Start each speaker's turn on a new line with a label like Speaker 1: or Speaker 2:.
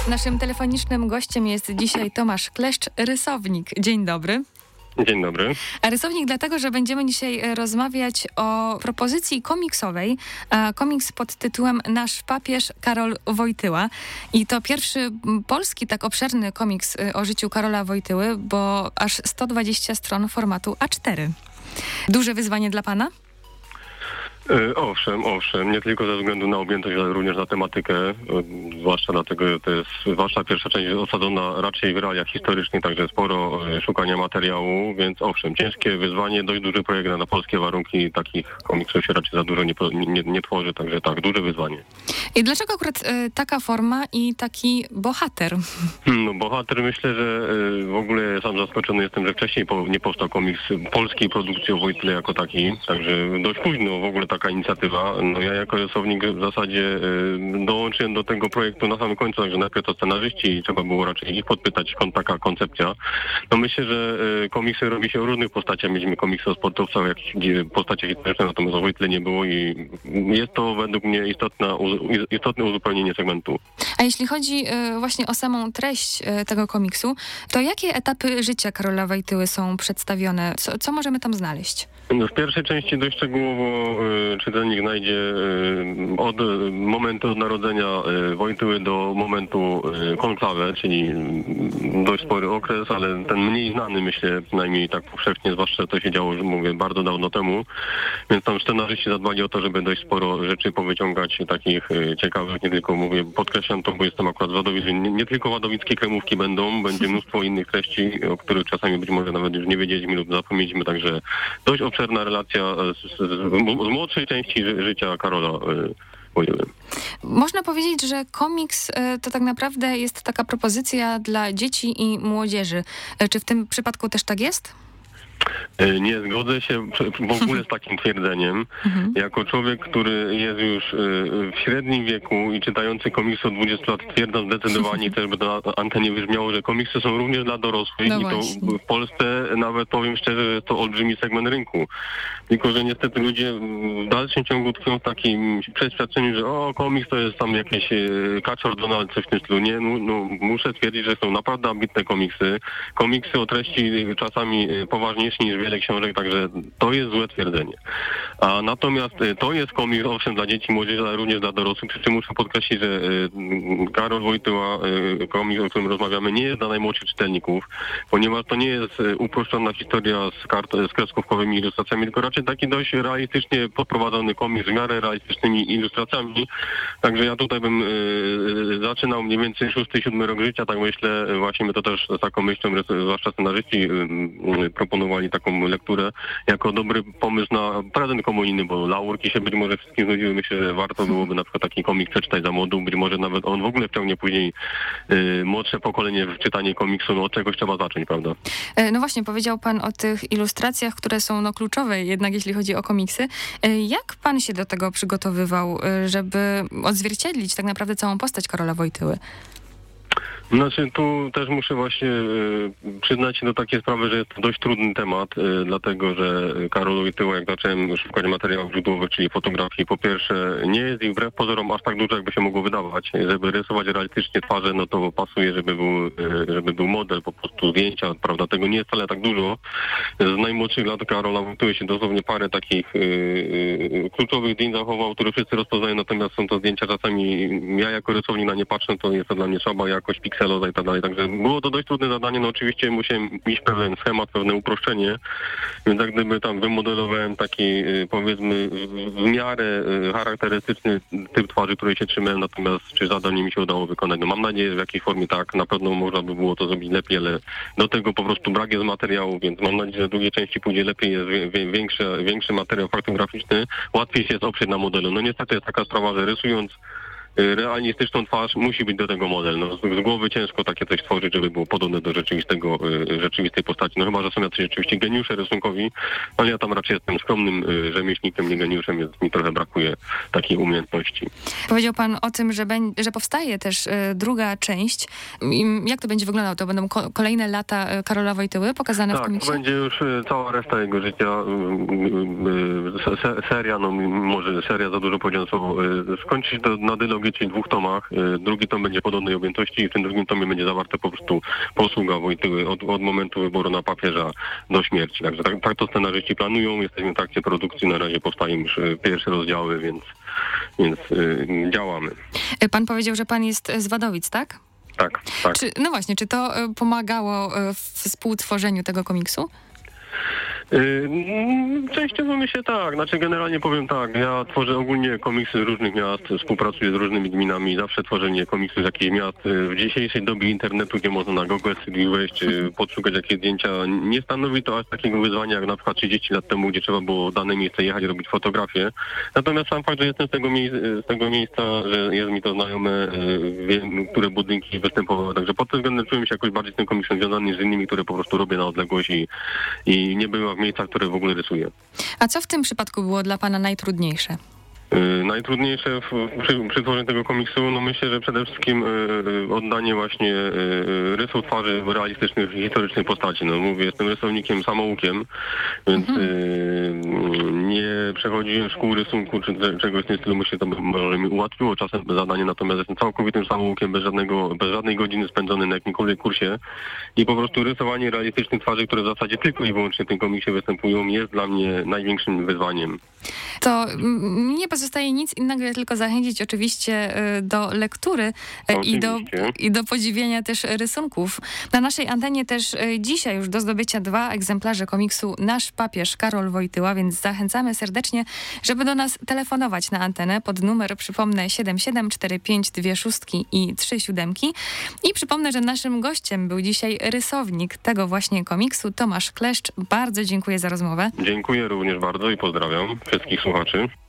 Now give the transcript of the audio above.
Speaker 1: Naszym telefonicznym gościem jest dzisiaj Tomasz Kleszcz, rysownik. Dzień dobry.
Speaker 2: Dzień dobry.
Speaker 1: A rysownik dlatego, że będziemy dzisiaj rozmawiać o propozycji komiksowej. Komiks pod tytułem Nasz papież Karol Wojtyła. I to pierwszy polski tak obszerny komiks o życiu Karola Wojtyły, bo aż 120 stron formatu A4. Duże wyzwanie dla pana?
Speaker 2: Owszem, nie tylko ze względu na objętość, ale również na tematykę, zwłaszcza dlatego, że to jest zwłaszcza pierwsza część osadzona raczej w realiach historycznych, także sporo szukania materiału, więc owszem, ciężkie wyzwanie, dość duży projekt na polskie warunki, takich komiksów się raczej za dużo nie tworzy, także tak, duże wyzwanie.
Speaker 1: I dlaczego akurat taka forma i taki bohater?
Speaker 2: No bohater, myślę, że w ogóle sam zaskoczony jestem, że wcześniej nie powstał komiks polskiej produkcji o Wojtyle jako taki, także dość późno w ogóle taka inicjatywa. No ja jako rysownik w zasadzie dołączyłem do tego projektu na samym końcu, także najpierw to scenarzyści i trzeba było raczej ich podpytać, skąd taka koncepcja. No myślę, że komiksy robi się o różnych postaciach. Mieliśmy komiksy o sportowcach, jakieś postacie historyczne, natomiast o Wojtyle nie było i jest to według mnie istotne uzupełnienie segmentu.
Speaker 1: A jeśli chodzi właśnie o samą treść tego komiksu, to jakie etapy życia Karola Wojtyły są przedstawione? Co możemy tam znaleźć?
Speaker 2: No w pierwszej części dość szczegółowo czytelnik znajdzie od momentu narodzenia Wojtyły do momentu konklawe, czyli dość spory okres, ale ten mniej znany, myślę, przynajmniej tak powszechnie, zwłaszcza to się działo, że mówię, bardzo dawno temu, więc tam scenarzyści zadbali o to, żeby dość sporo rzeczy powyciągać takich ciekawych, nie tylko mówię, podkreślam to, bo jestem akurat z Wadowic, nie tylko wadowickie kremówki będzie mnóstwo innych treści, o których czasami być może nawet już nie wiedzieliśmy lub zapomnieliśmy, także dość obszerna relacja z młodszej części życia Karola Wojtyły.
Speaker 1: Można powiedzieć, że komiks to tak naprawdę jest taka propozycja dla dzieci i młodzieży. Czy w tym przypadku też tak jest?
Speaker 2: Nie zgodzę się w ogóle z takim twierdzeniem. Jako człowiek, który jest już w średnim wieku i czytający komiksy od 20 lat, twierdzam zdecydowanie, też by to na antenie wybrzmiało, że komiksy są również dla dorosłych i to w Polsce nawet powiem szczerze, że jest to olbrzymi segment rynku. Tylko że niestety ludzie w dalszym ciągu tkwią w takim przeświadczeniu, że komiks to jest tam jakieś Kaczor Donald, coś w tym stylu. Nie, no, muszę stwierdzić, że są naprawdę ambitne komiksy. Komiksy o treści czasami poważniejsze niż wiele książek, także to jest złe twierdzenie. A natomiast to jest komiks owszem dla dzieci, młodzieży, ale również dla dorosłych, przy czym muszę podkreślić, że Karol Wojtyła, komiks, o którym rozmawiamy, nie jest dla najmłodszych czytelników, ponieważ to nie jest uproszczona historia z kreskówkowymi ilustracjami, tylko raczej taki dość realistycznie podprowadzony komiks z miarę realistycznymi ilustracjami. Także ja tutaj bym zaczynał mniej więcej 6-7 rok życia, tak myślę, właśnie my to też z taką myślą, zwłaszcza scenarzyści proponowali taką lekturę jako dobry pomysł na prezent komunijny, bo laurki się być może wszystkim znudziły. Myślę, że warto byłoby na przykład taki komik przeczytać za młodu, być może nawet on w ogóle wciągnie później młodsze pokolenie w czytanie komiksu, no od czegoś trzeba zacząć, prawda?
Speaker 1: No właśnie, powiedział pan o tych ilustracjach, które są kluczowe jednak jeśli chodzi o komiksy. Jak pan się do tego przygotowywał, żeby odzwierciedlić tak naprawdę całą postać Karola Wojtyły?
Speaker 2: Znaczy tu też muszę właśnie przyznać się do takiej sprawy, że jest to dość trudny temat, dlatego że Karol Wojtyła, jak zacząłem szukać materiałów źródłowych, czyli fotografii, po pierwsze nie jest ich wbrew pozorom aż tak dużo, jakby się mogło wydawać. Żeby rysować realistycznie twarze, no to pasuje, żeby był model, po prostu zdjęcia, prawda, tego nie jest wcale tak dużo. Z najmłodszych lat Karola Wojtyły się dosłownie parę takich kluczowych zdjęć zachował, które wszyscy rozpoznają, natomiast są to zdjęcia czasami, ja jako rysownik na nie patrzę, to jest to dla mnie słaba jakość pikseloza i tak dalej, także było to dość trudne zadanie, no oczywiście musiałem mieć pewien schemat, pewne uproszczenie, więc jak gdyby tam wymodelowałem taki powiedzmy w miarę charakterystyczny typ twarzy, której się trzymałem, natomiast czy zadanie mi się udało wykonać, no mam nadzieję, że w jakiejś formie tak, na pewno można by było to zrobić lepiej, ale do tego po prostu brak jest materiału, więc mam nadzieję, że w drugiej części pójdzie lepiej, jest większy materiał faktograficzny, łatwiej się jest oprzeć na modelu. No niestety jest taka sprawa, że rysując realistyczną twarz musi być do tego model. No, z głowy ciężko takie coś tworzyć, żeby było podobne do rzeczywistej postaci. No chyba, że są jacyś rzeczywiście geniusze rysunkowi, ale ja tam raczej jestem skromnym rzemieślnikiem, nie geniuszem, więc mi trochę brakuje takiej umiejętności.
Speaker 1: Powiedział pan o tym, że powstaje też druga część. Jak to będzie wyglądało? To będą kolejne lata Karola Wojtyły pokazane w komiksie?
Speaker 2: Tak, to będzie już cała reszta jego życia. Seria, no może seria za dużo powiedziane słowo, skończy się to na dylog trylogii, czyli 2 tomach. Drugi tom będzie podobnej objętości i w tym drugim tomie będzie zawarta po prostu posługa Wojtyły od momentu wyboru na papieża do śmierci. Także tak to scenarzyści planują. Jesteśmy w trakcie produkcji. Na razie powstają już pierwsze rozdziały, więc działamy.
Speaker 1: Pan powiedział, że pan jest z Wadowic, tak?
Speaker 2: Tak.
Speaker 1: No właśnie, czy to pomagało w współtworzeniu tego komiksu?
Speaker 2: Częściowo myślę tak, znaczy generalnie powiem tak, ja tworzę ogólnie komiksy z różnych miast, współpracuję z różnymi gminami, zawsze tworzenie komiksów z jakichś miast. W dzisiejszej dobie internetu, gdzie można na Google Street wejść, podszukać jakieś zdjęcia, nie stanowi to aż takiego wyzwania jak na przykład 30 lat temu, gdzie trzeba było w dane miejsce jechać, robić fotografię. Natomiast sam fakt, że jestem z tego miejsca, że jest mi to znajome, wiem, które budynki występowały, także pod tym względem czułem się jakoś bardziej z tym komiksem związany niż z innymi, które po prostu robię na odległość i nie byłem w miejscach, które w ogóle rysuję.
Speaker 1: A co w tym przypadku było dla pana najtrudniejsze?
Speaker 2: Najtrudniejsze przy tworzeniu tego komiksu, no myślę, że przede wszystkim oddanie właśnie rysów twarzy realistycznych, historycznych postaci. No mówię, jestem rysownikiem samoukiem, więc nie przechodziłem szkół rysunku czy czegoś w tym stylu. Myślę, to może mi ułatwiło czasem zadanie, natomiast jestem całkowitym samoukiem, bez żadnej godziny spędzonej na jakimkolwiek kursie i po prostu rysowanie realistycznych twarzy, które w zasadzie tylko i wyłącznie w tym komiksie występują, jest dla mnie największym wyzwaniem.
Speaker 1: To nie pozostaje nic innego, jak tylko zachęcić oczywiście do lektury i do podziwiania też rysunków. Na naszej antenie też dzisiaj już do zdobycia 2 egzemplarze komiksu Nasz papież Karol Wojtyła, więc zachęcamy serdecznie, żeby do nas telefonować na antenę pod numer, przypomnę, 774526 i 37. I przypomnę, że naszym gościem był dzisiaj rysownik tego właśnie komiksu, Tomasz Kleszcz. Bardzo dziękuję za rozmowę.
Speaker 2: Dziękuję również bardzo i pozdrawiam wszystkich słuchaczy.